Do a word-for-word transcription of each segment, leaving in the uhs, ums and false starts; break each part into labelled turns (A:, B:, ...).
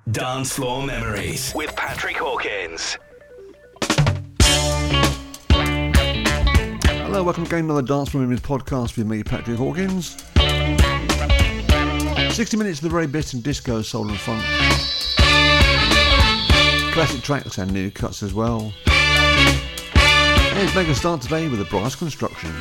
A: Dance Floor Memories with Patrick Hawkins.
B: Hello, welcome again to another Dance Floor Memories podcast with me, Patrick Hawkins. sixty minutes of the very best in disco, soul and funk. Classic tracks and new cuts as well. Let's make a start today with the Brass Construction.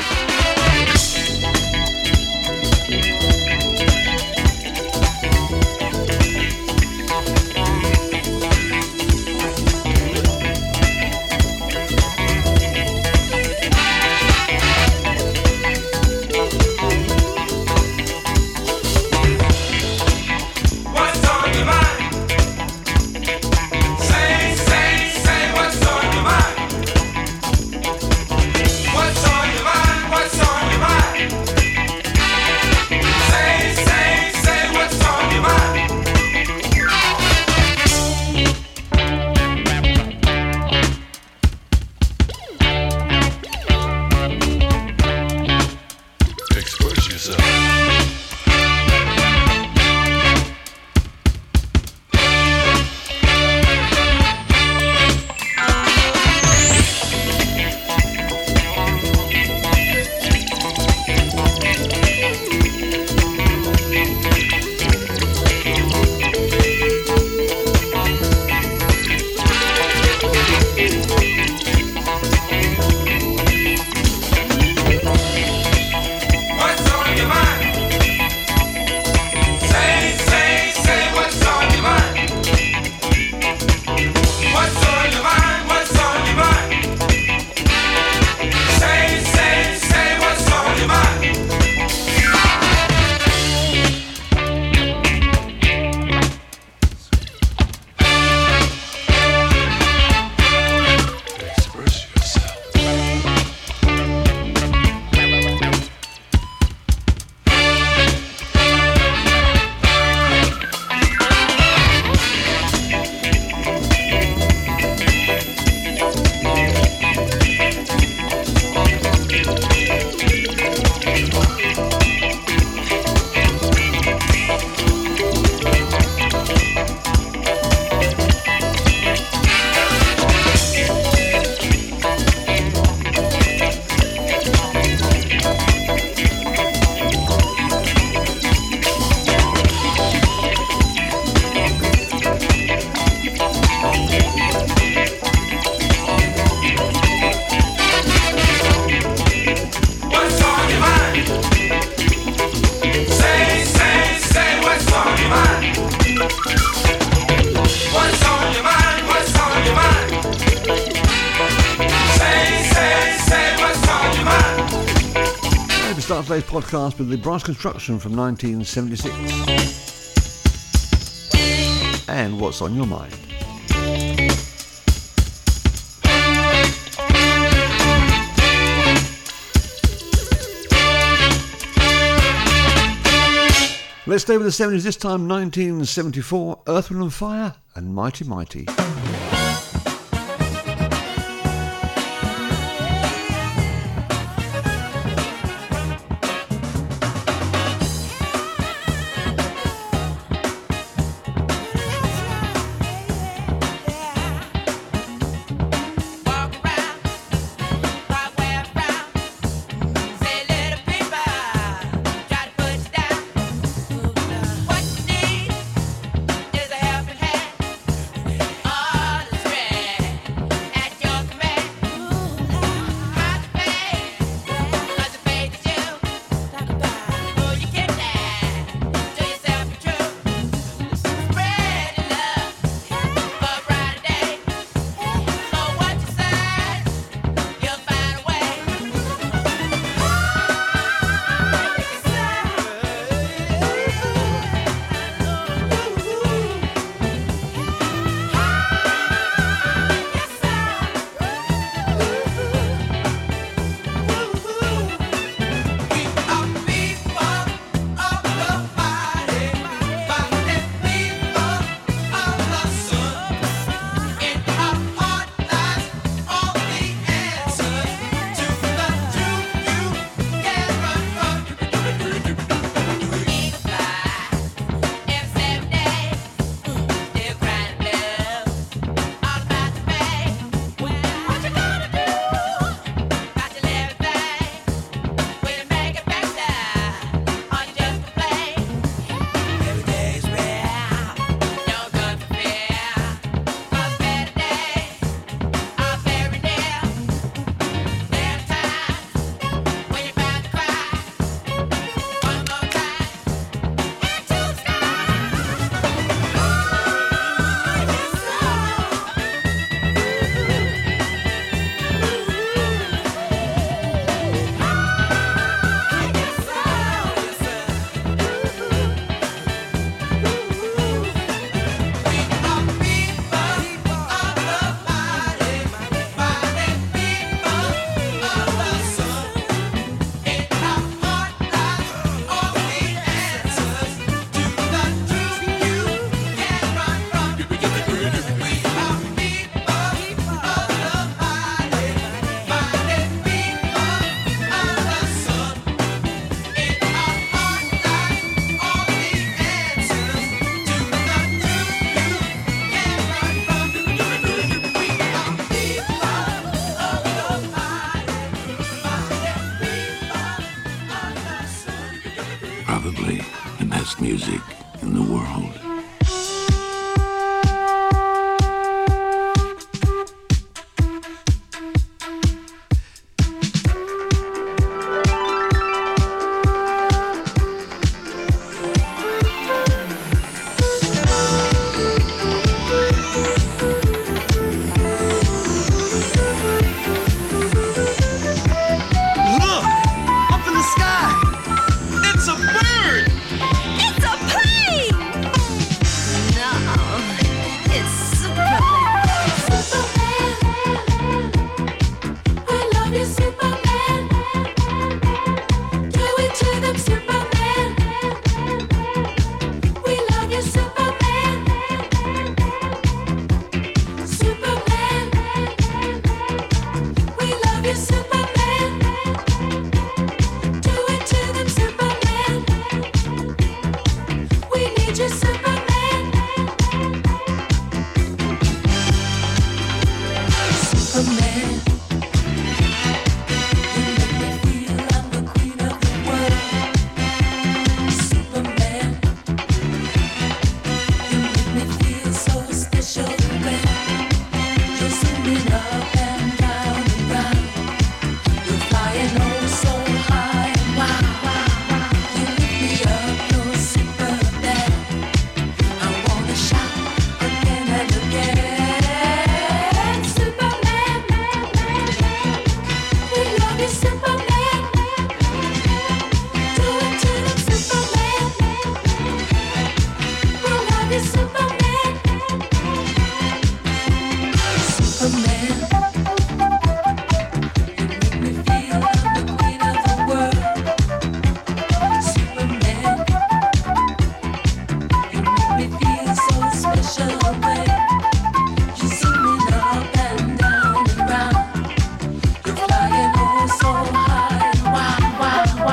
B: Today's podcast with the Brass Construction from nineteen seventy-six and What's on Your Mind. Let's stay with the seventies, this time nineteen seventy-four, Earth, Wind and Fire and Mighty Mighty.
C: What you need is a helping hand. music in the world.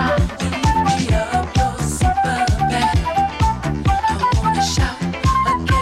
D: Again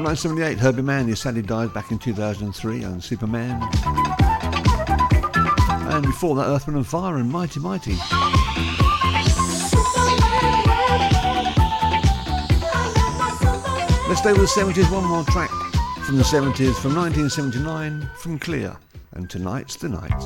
B: nineteen seventy-eight, Herbie Mann, he sadly died back in two thousand three on Superman. And before that, Earth, Wind and Fire and Mighty Mighty. Let's stay with the seventies, one more track from the seventies, from nineteen seventy-nine, from Clear, and Tonight's the Night.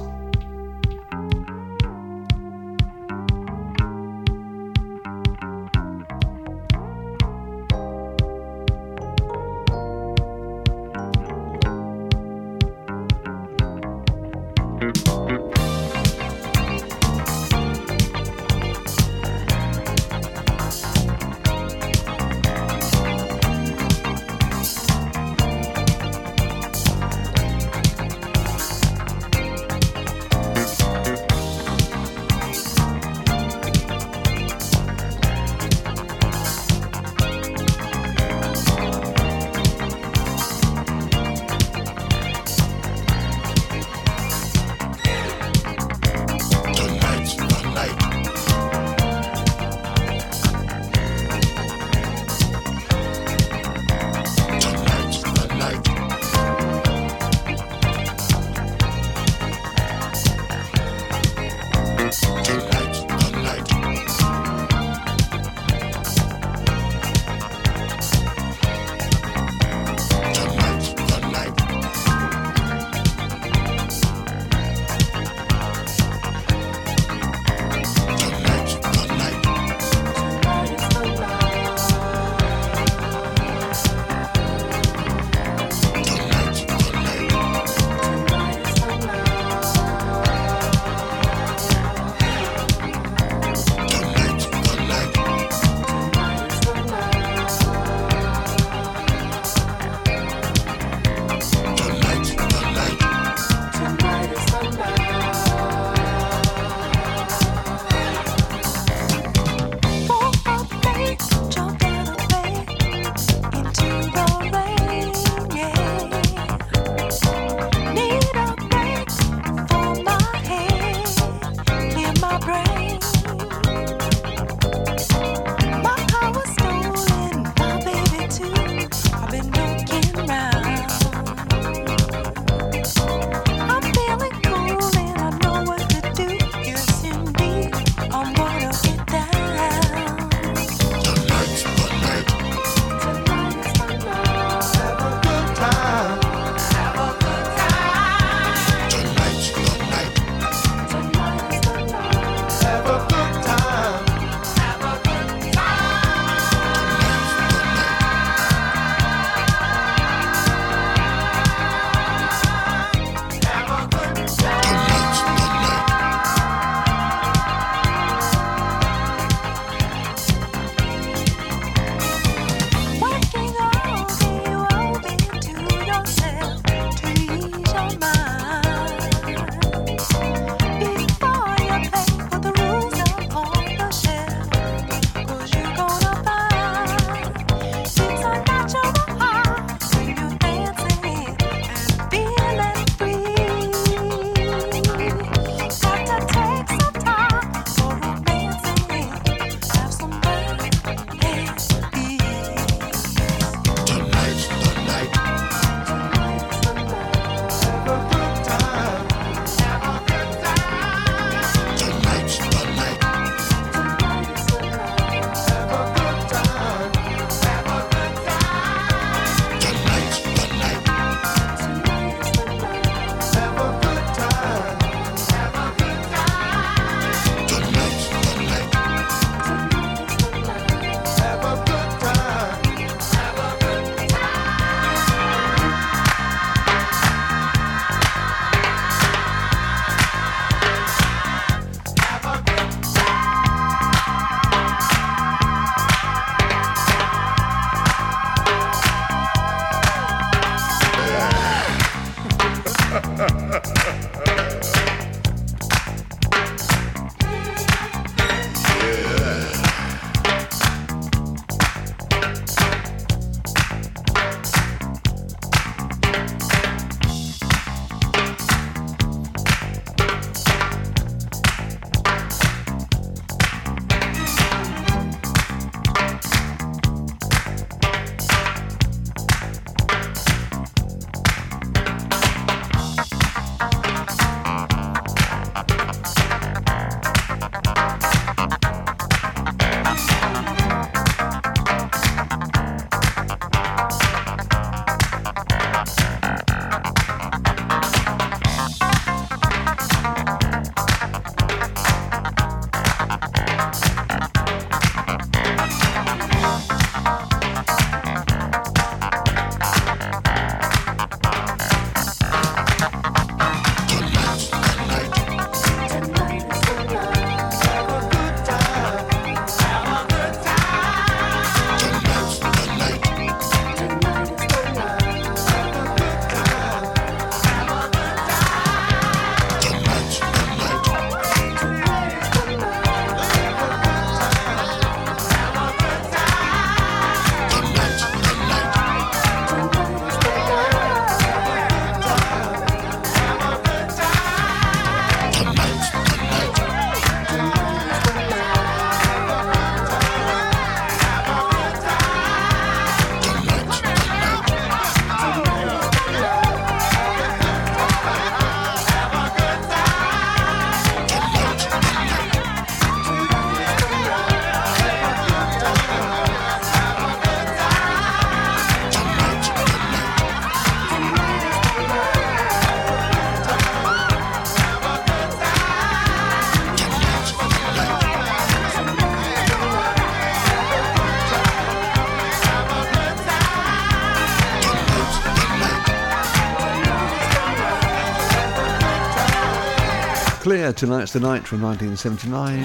B: Yeah, Tonight's the Night from nineteen seventy-nine.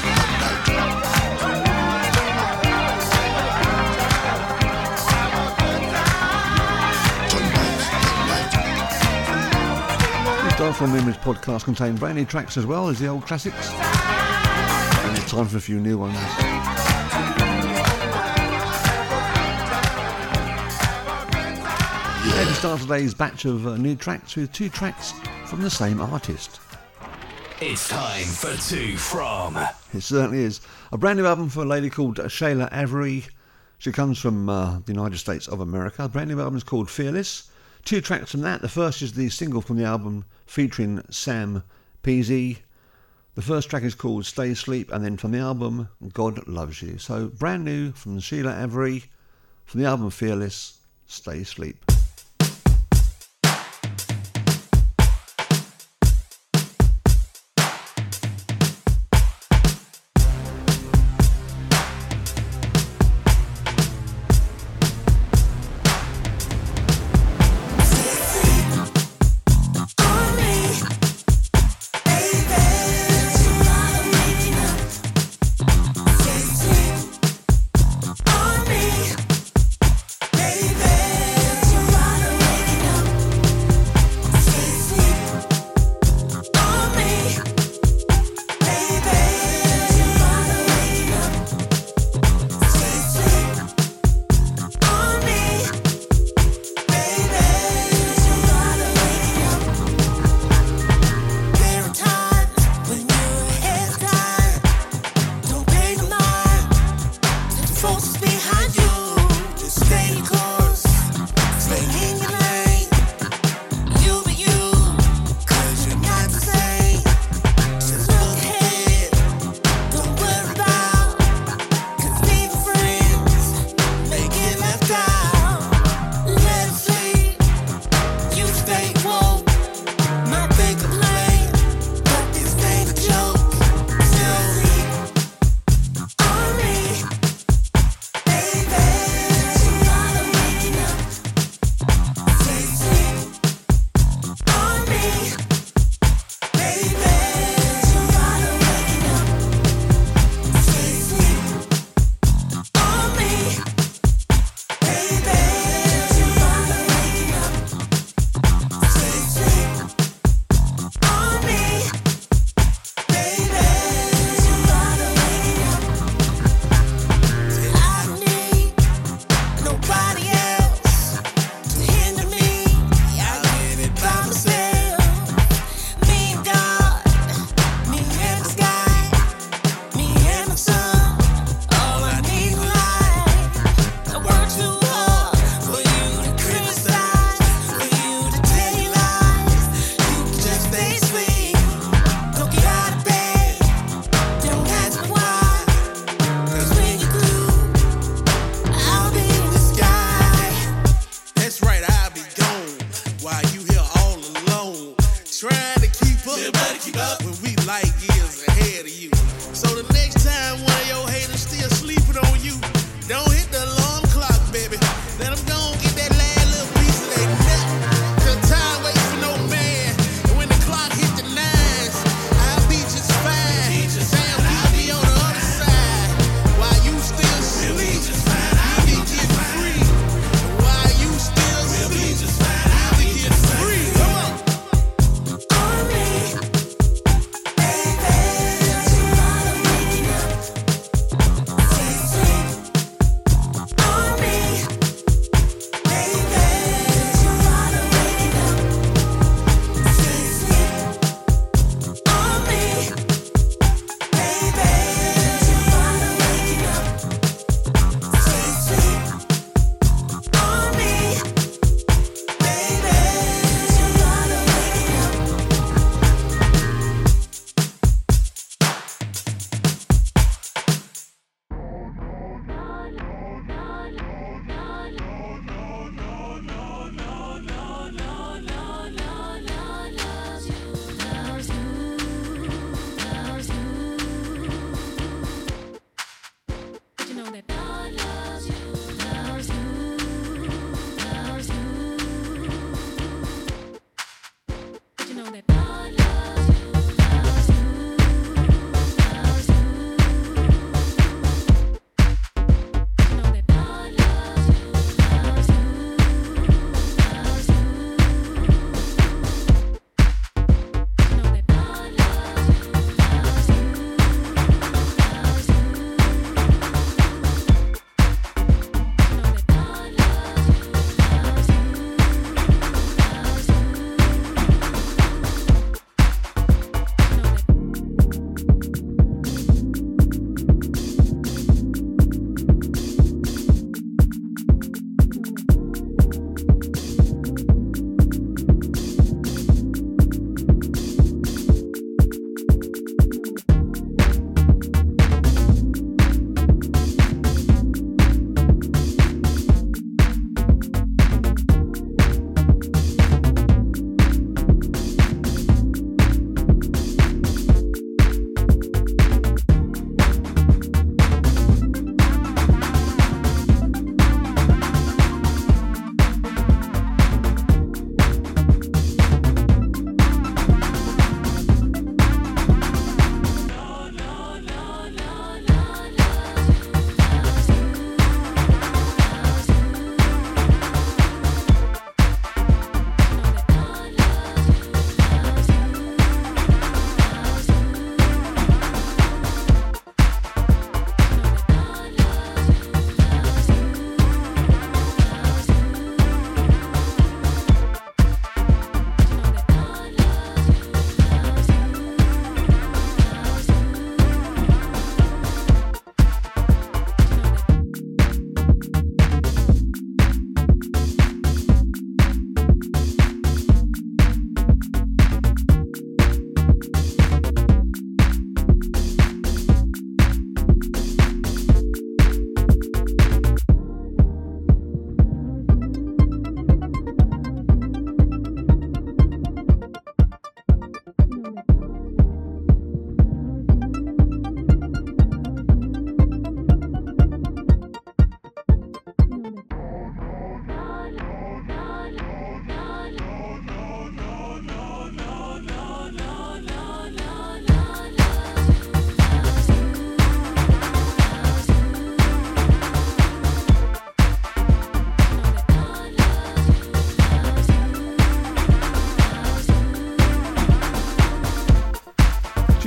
B: The Dark Memories podcast contains brand new tracks as well as the old classics. And it's time for a few new ones. Yeah, to start today's batch of uh, new tracks with two tracks from the same artist.
A: It's time for Two From.
B: It certainly is. A brand new album for a lady called Shayla Avery. She comes from uh, the United States of America. The brand new album is called Fearless. Two tracks from that. The first is the single from the album featuring Sam Peasy. The first track is called Stay Asleep, and then from the album God Loves You. So brand new from Shayla Avery, from the album Fearless, Stay Asleep.
D: Baby,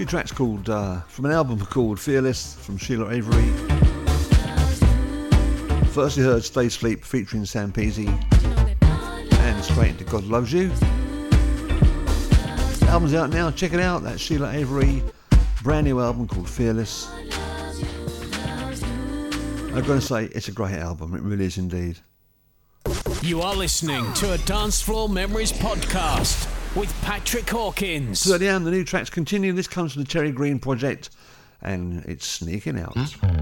B: tracks called uh, from an album called Fearless from Sheila Avery. First you heard Stay Sleep featuring Sam Peasy and Straight Into God Loves You. The album's out now, check it out. That's Sheila Avery, brand new album called Fearless. I'm going to say it's a great album, it really is indeed.
A: You are listening to a Dance Floor Memories podcast with Patrick Hawkins.
B: So yeah, the new tracks continue. This comes from the Terry Green Project and it's Sneaking Out.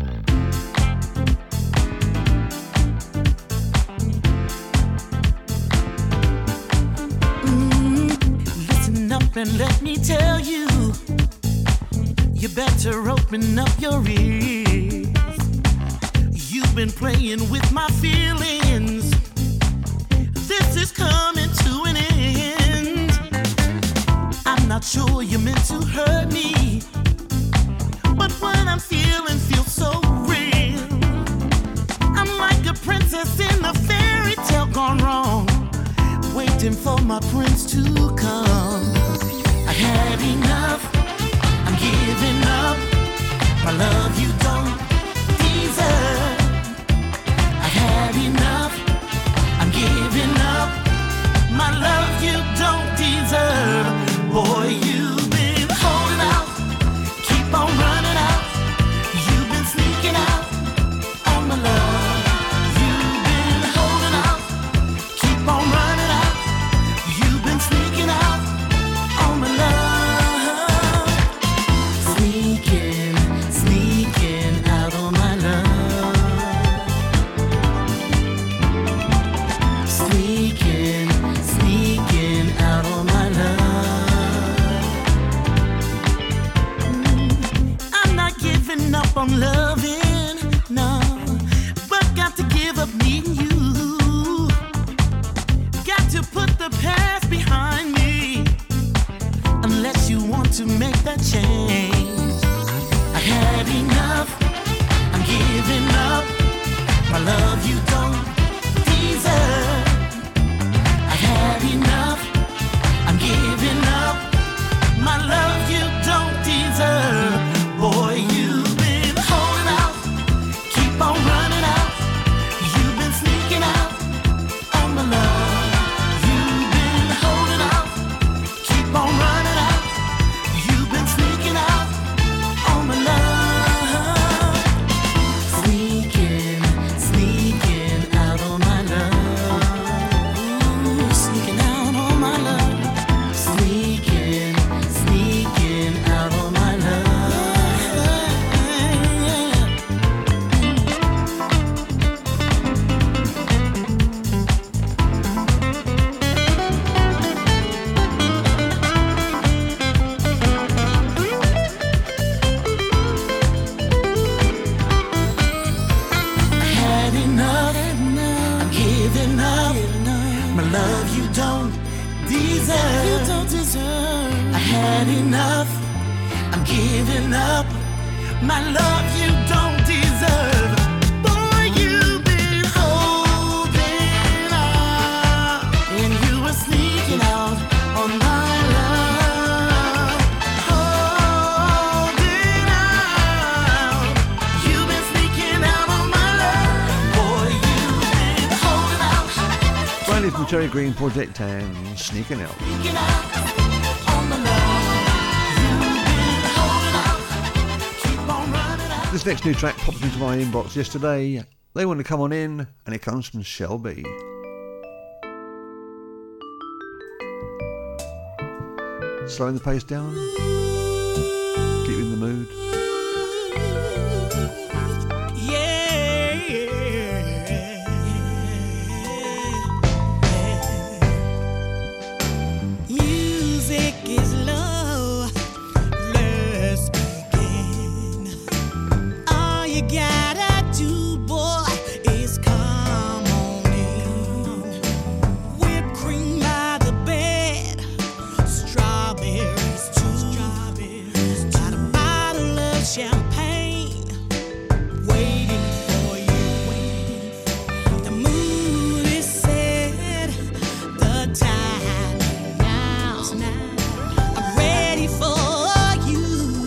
D: Mm, listen up and let me tell you, you better open up your ears. You've been playing with my feelings. This is coming to an end. I'm not sure you meant to hurt me, but what I'm feeling feels so real. I'm like a princess in a fairy tale gone wrong, waiting for my prince to come. I had enough, I'm giving up. My love you don't deserve. I had enough, I'm giving up. My love you don't deserve. Boy, you've been holding out, keep on running out. You've been sneaking out on my love. You've been holding out, keep on running out. You've been sneaking out on my love. Sneaking, sneaking out on my love. Sneaking, sneaking out on my love. Up on loving, no, but got to give up needing you. Got to put the past behind me, unless you want to make that change. I had enough, I'm giving up. My love you don't deserve. I had enough, I'm giving up. My love you don't deserve. Boy, you
B: Terry Green Project and Sneaking Out. This next new track popped into my inbox yesterday. They want to come on in, and it comes from Shelby. Slowing the pace down, keep in the mood.
E: Now, I'm ready for you.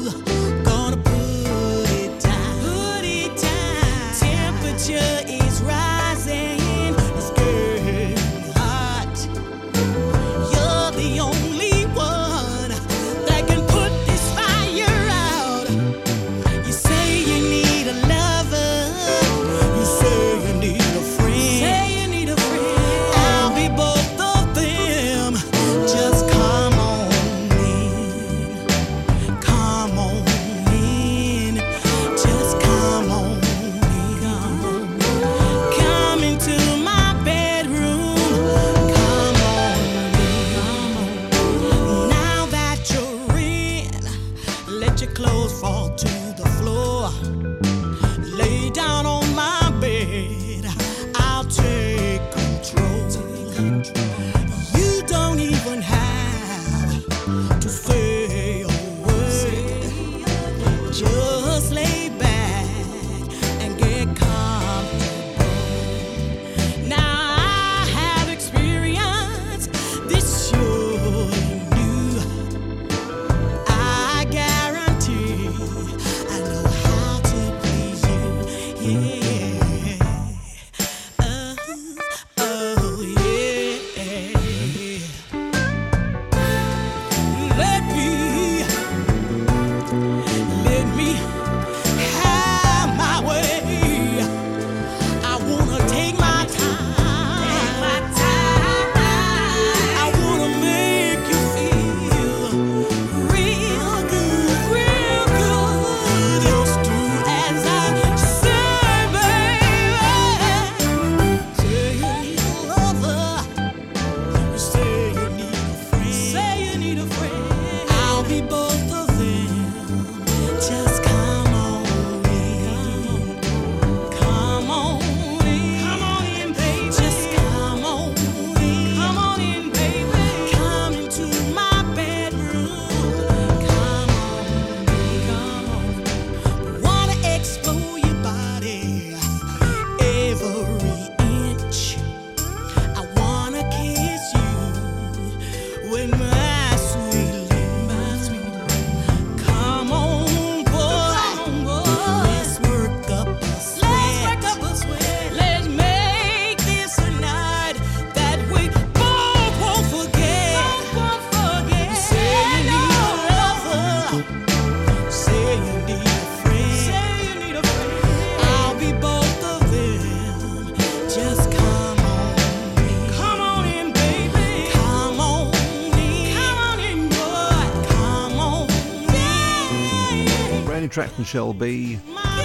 B: track from Shell B.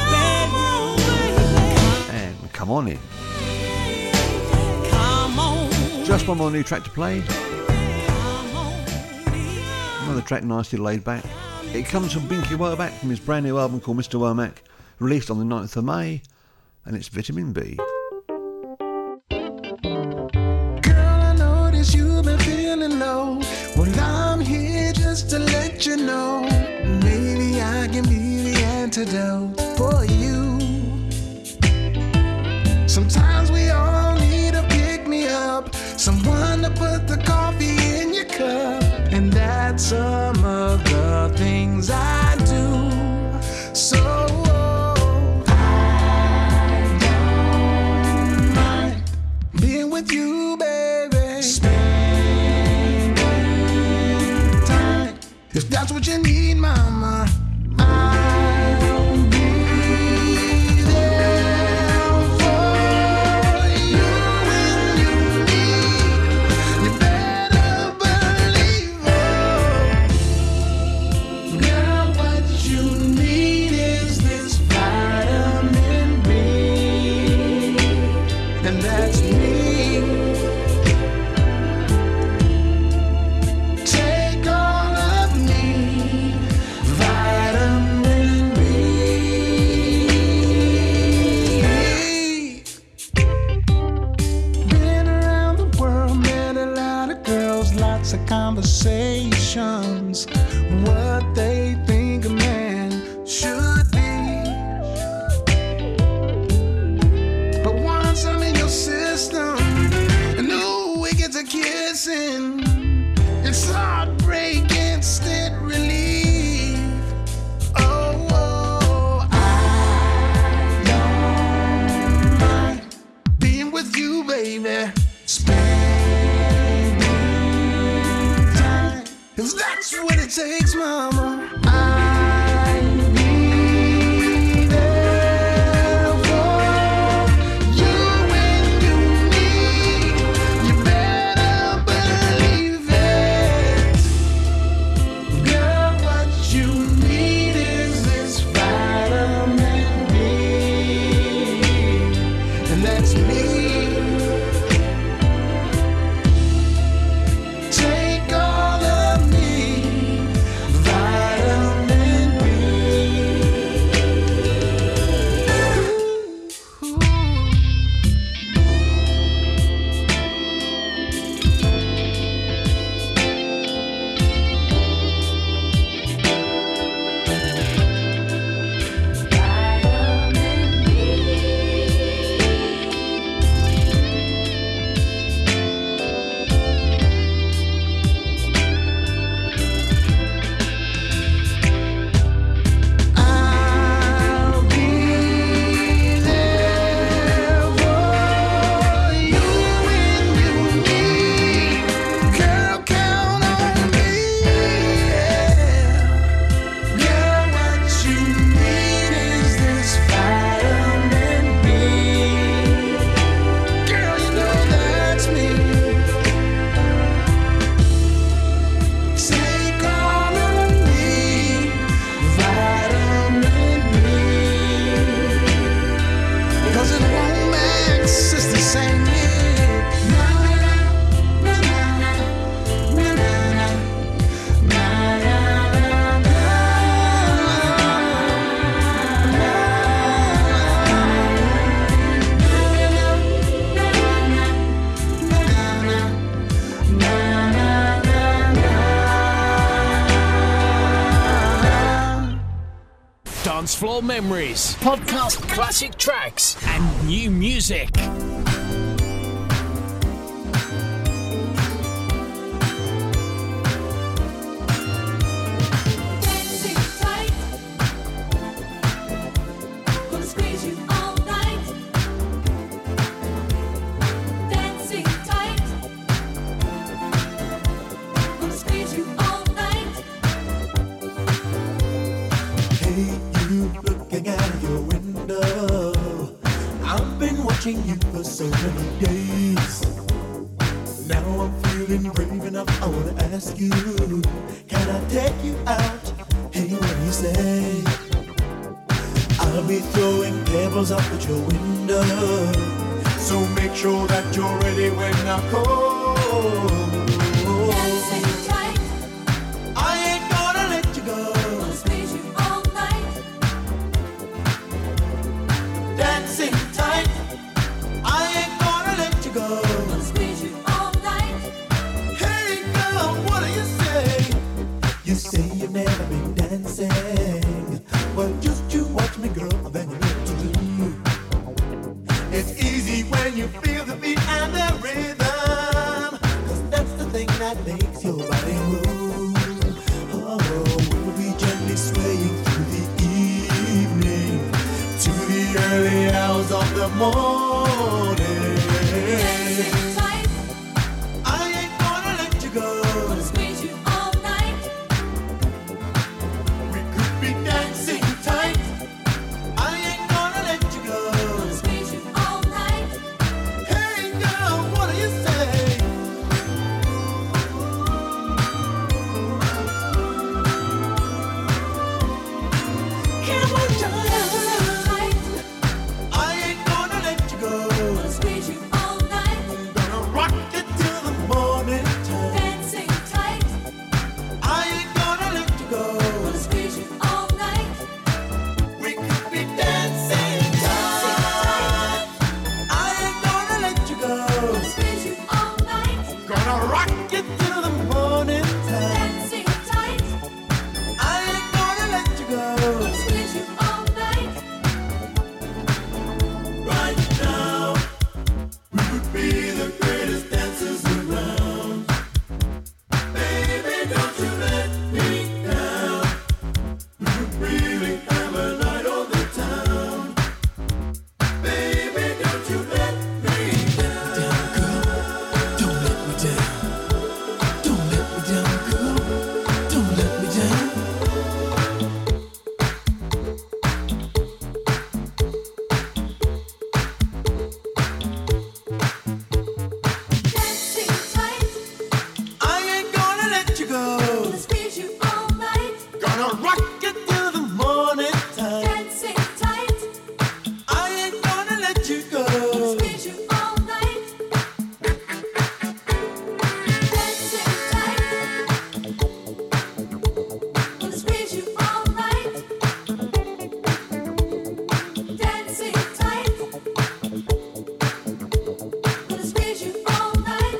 B: And Come On In. Just one more new track to play. Another track nicely laid back. It comes from Binky Womack from his brand new album called Mister Womack, released on the ninth of May, and it's Vitamin B.
E: Girl, I notice you've been feeling low. Well, I'm here just to let you know. Maybe I can be the antidote for you. Sometimes we all need a pick-me-up, someone to put the coffee in your cup. And that's some of the things I do. So I don't mind being with you, baby. Spending time. If that's what you need, mama, I'll be there for you when you need. You better believe it. Girl, what you need is this vitamin B, and that's me. Take all of me, vitamin B. Been around the world, met a lot of girls, lots of conversations. What they think a man should be. But once I'm in your system, and ooh, we get to kissing, it's heartbreak, instant relief. Oh, oh, I don't mind being with you, baby. Spending time, 'cause that's what it takes, mama. I'll be there for you when you need. You better believe it. Girl, what you need is this vitamin B, and that's me. Take all of me, vitamin B. Ooh. I'll be there for you when you need. Girl, count on me. Girl, what you need is this vitamin B. Girl, you know that's me. Take all of me, vitamin B. Because it won't max, it's the same year. Na na na na na na
A: Dance Floor Memories, podcast classic tracks, and new music.
F: Dancing tight, gonna squeeze you all night. Dancing tight, gonna squeeze you all night.
G: Hey, you looking out your window. I've been watching you for so many days. Now I'm feeling brave enough, I wanna ask you, can I take you out? Hey, what do you say? I'll be throwing pebbles up at your window. So make sure that you're ready when I call.
F: Dancing tight,
G: I ain't gonna let you go.
F: gonna squeeze you all night.
G: Dancing tight, I ain't gonna let you go.
F: Gonna squeeze you all night.
G: Hey girl, what do you say? You say you've never been dancing. Well, just you watch me, girl, then you know what to do. It's easy when you feel the beat and the rhythm, 'cause that's the thing that makes your body move. Oh, we'll be gently swaying through the evening to the early hours of the morning.
F: Dancing tight,
G: I ain't gonna let you go.
F: gonna squeeze you all night.
G: We could be dancing tight. I ain't gonna let you go.
F: Gonna squeeze you all night.
G: Hey girl, what do you say? Come on,
F: Dancing
G: child.
F: tight,
G: I ain't gonna let you go.
F: gonna squeeze you all night.
G: Gonna rock it till the morning time.
F: Dancing tight,
G: I ain't gonna let you go.
F: gonna squeeze you all night.
G: We could be dancing tight. I ain't gonna let you go.
F: Gonna squeeze you all night.
G: Gonna rock it till the morning time.
F: Dancing tight,
G: I ain't gonna let you go.
F: gonna squeeze you all night.
G: Right now, we would be the greatest dancers around. Baby, don't you let me down. We would really have a night on the town. Baby, don't you let me down. Down, girl. Don't let me down. Don't let me down, girl. Don't let me down.
F: Dancing tight,
G: I ain't gonna let you go.
F: gonna squeeze you all night.
G: Gonna rock it till the morning time.
F: Dancing tight,
G: I ain't gonna let you
F: gonna
G: go.
F: squeeze you all night. Dancing tight, gonna squeeze you all night. Dancing tight, gonna squeeze you all night.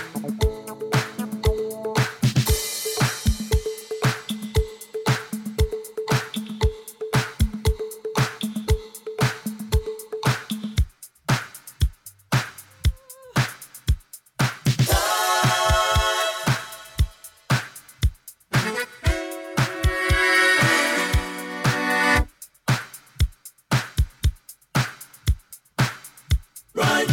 G: Right.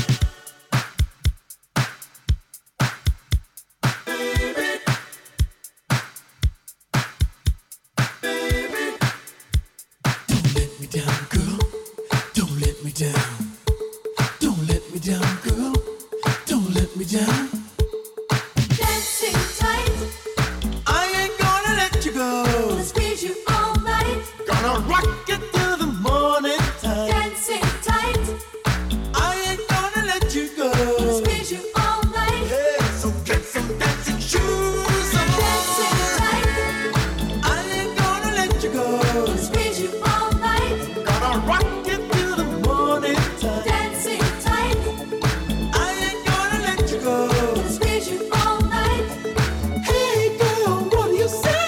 G: Don't let me down, girl. Don't let me down. Don't let me down, girl. Don't let me down.
F: Dancing tight,
G: I ain't gonna let you go.
F: gonna squeeze you all night.
G: Gonna rock it till the morning time.
F: Dancing tight,
G: I ain't gonna let you
F: gonna
G: go.
F: squeeze you all night.
G: Yeah, so get some dancing shoes on.
F: Dancing tight,
G: I ain't gonna let you go.
F: gonna squeeze you all night.
G: Gonna rock it till the morning time.
F: Dancing tight,
G: I ain't gonna let you go.
F: gonna squeeze you all night.
G: Hey girl, what do you say?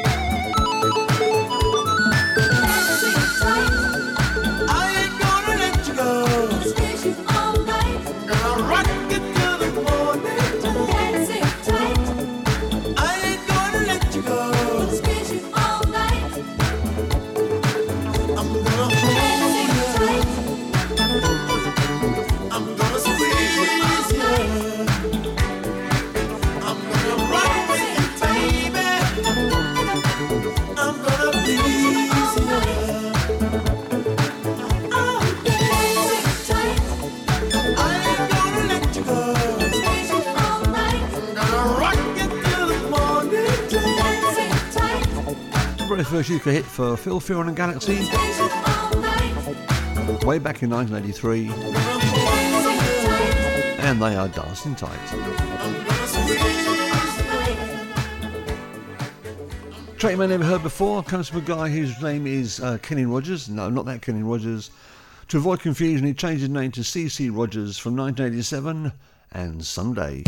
F: Dancing tight,
G: I ain't gonna let
B: first U K hit for Phil Fearon and Galaxy, way back in nineteen eighty-three, and they are Dancing Tight. Track you may never heard before comes from a guy whose name is uh, Kenny Rogers. No, not that Kenny Rogers. To avoid confusion, he changed his name to C C Rogers from nineteen eighty-seven and Someday.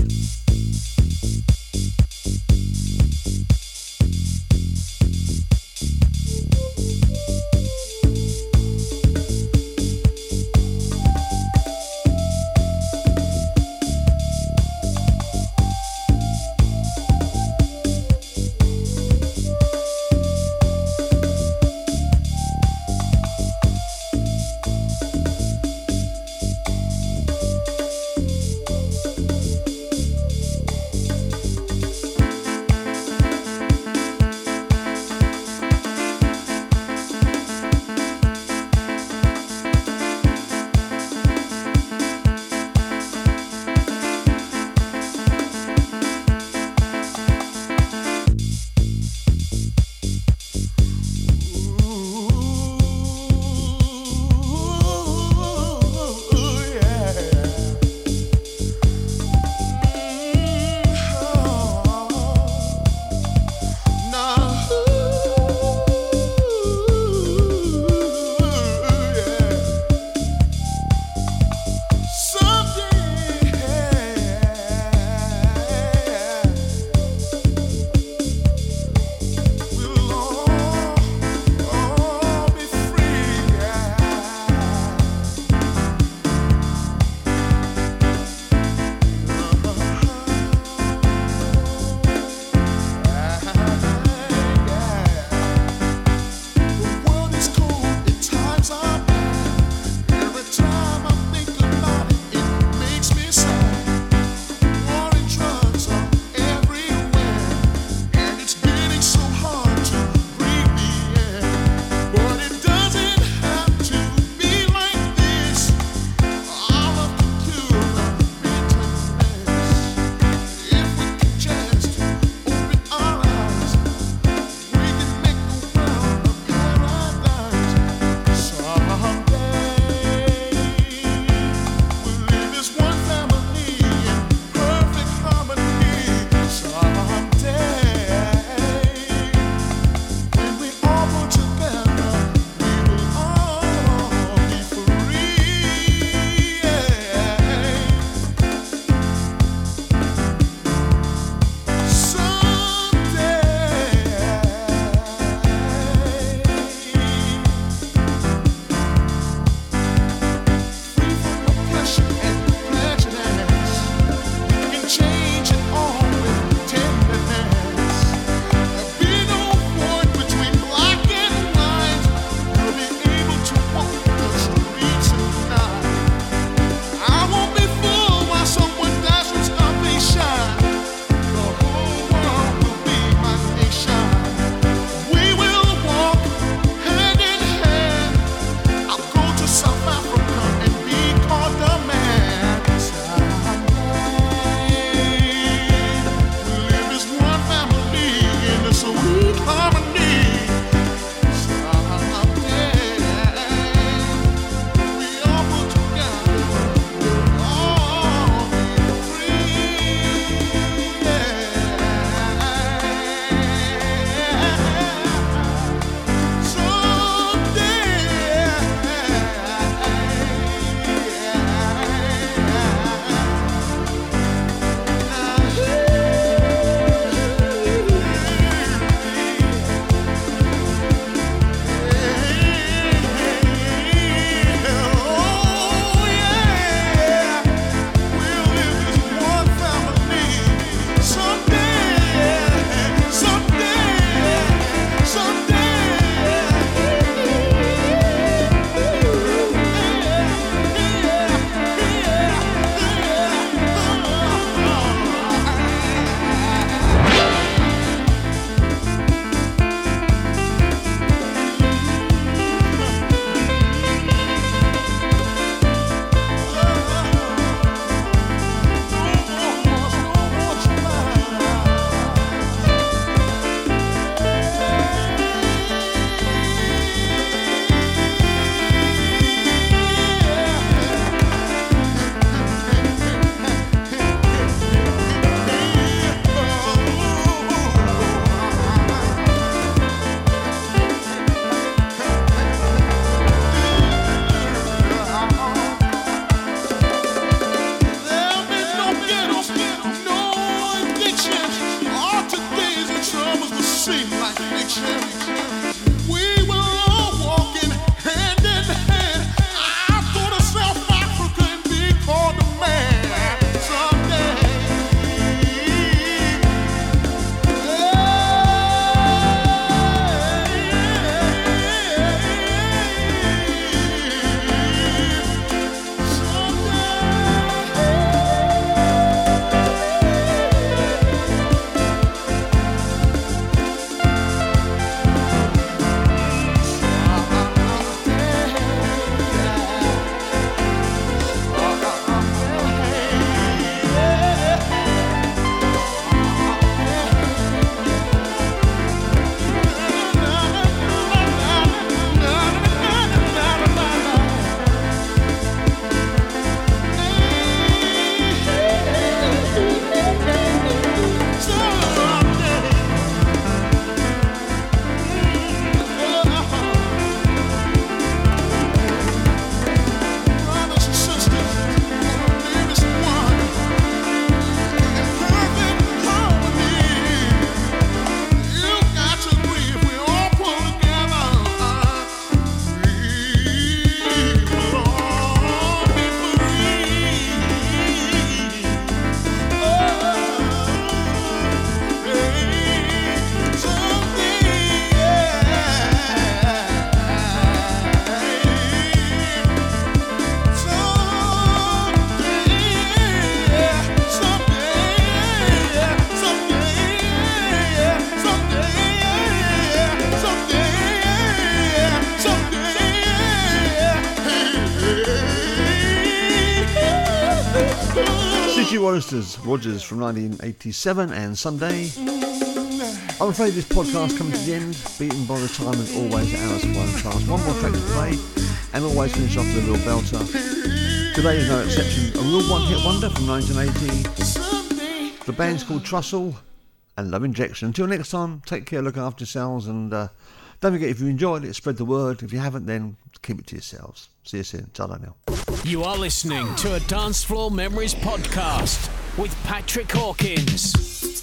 B: Fiji Rogers, Rogers from nineteen eighty-seven and Sunday. I'm afraid this podcast comes to the end, beaten by the time as always hours of one class. One more track to play and always finish off with a real belter. Today is no exception, a real one-hit wonder from nineteen eighty. The band's called Trussell and Love Injection. Until next time, take care, look after yourselves, and uh, don't forget, if you enjoyed it, spread the word. If you haven't, then keep it to yourselves. See you soon. Ta-da now.
A: You are listening to a Dance Floor Memories podcast with Patrick Hawkins.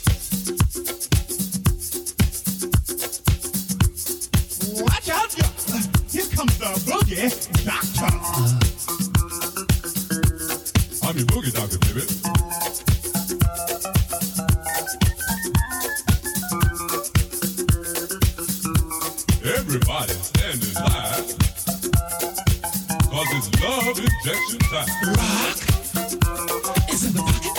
H: Watch out, yo. Here comes the boogie doctor. I'm your boogie doctor, baby. Everybody stand in line, cause it's love injection time. Rock is in the pocket.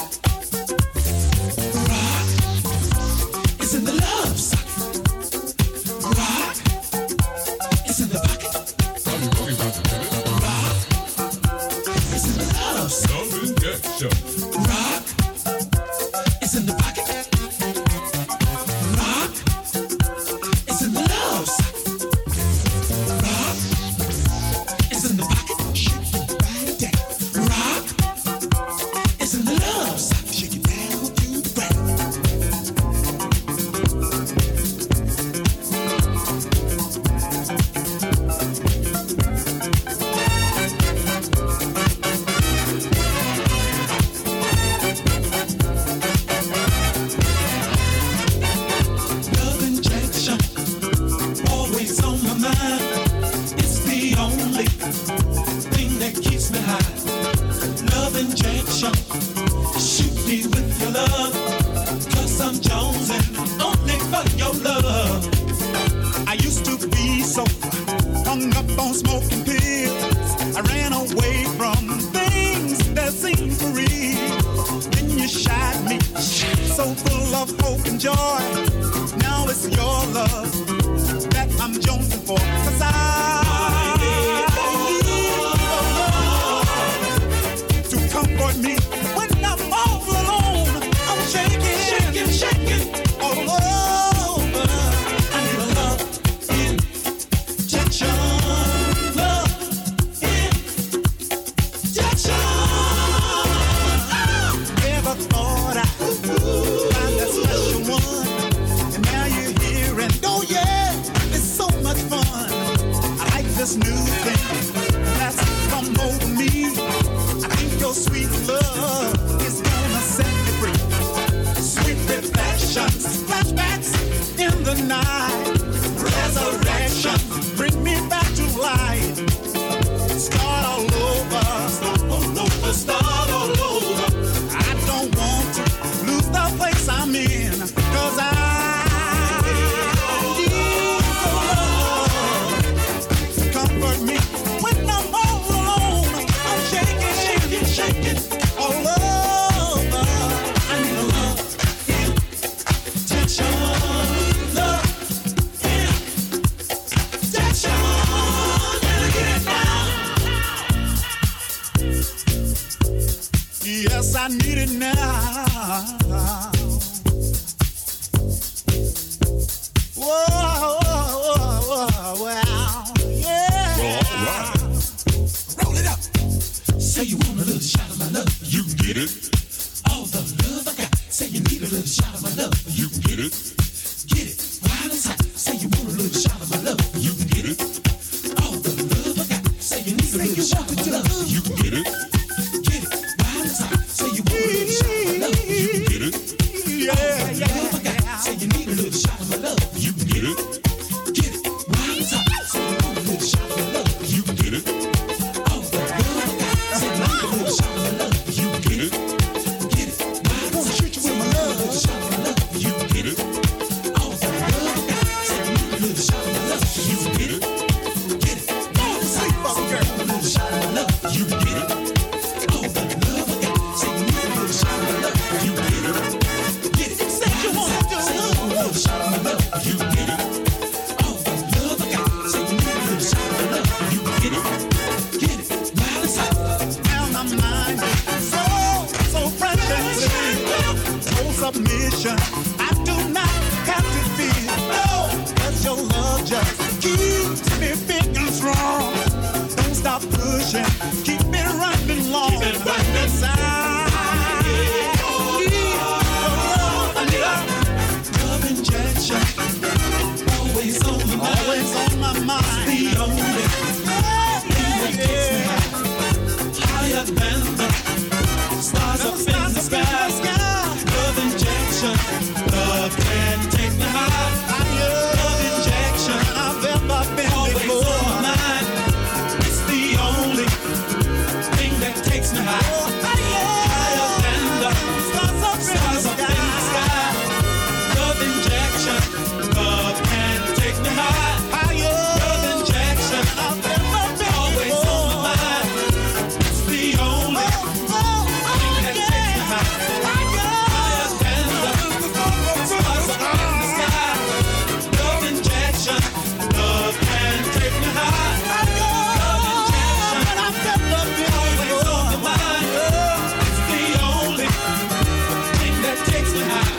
H: Rock is in the love socket. Rock is in the pocket. I'm your boogie doctor, baby. Rock is in the love socket. Love injection. Rock is in the pocket. Rock is in the love socket. Yes, I need it now. Whoa, whoa, whoa, whoa, wow. Yeah.
I: Well, all right.
H: Roll it up. Say you want a little shot of my love.
I: You can get it.
H: All the love I got. Say you need a little shot of my love.
I: You can get it.
H: Get it. Wild and tight. Say you want a little shot of my love.
I: You can get it.
H: All the love I got. Say you need a little shot of my love.
I: You can get it.
H: Get it. Wild and tight. Say you want a little shot of my love.
I: You can get it.
H: Yeah, yeah, love I got. Say you need a little shot of my love.
I: You can get it.
H: Get it. Wild and tight. Say you want a little shot of my love.
I: You can get it.
H: All the love I got. Say you need a little shot of my love.
I: You can get it.
H: submission. I do not have to feel no, 'cause your love just keeps me big and strong. Don't stop pushing, keep it running long. Keep it running side. Love injection, always on my mind. Always on my mind. The only thing that gets me higher than the stars up in the sky. Love injection, love can take me higher. Love injection, I've ever been always before. On my mind. It's the only thing that takes me higher. Higher than the stars up in the sky. Love injection, love can take me higher. Love injection, I've ever been always on my mind. It's the only thing that takes me higher than the stars up in the sky. Love injection, love can take me higher. Love injection, I've ever been always on my mind. It's the only thing that takes me higher.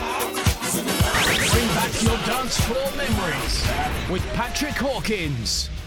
A: Dance Floor Memories with Patrick Hawkins.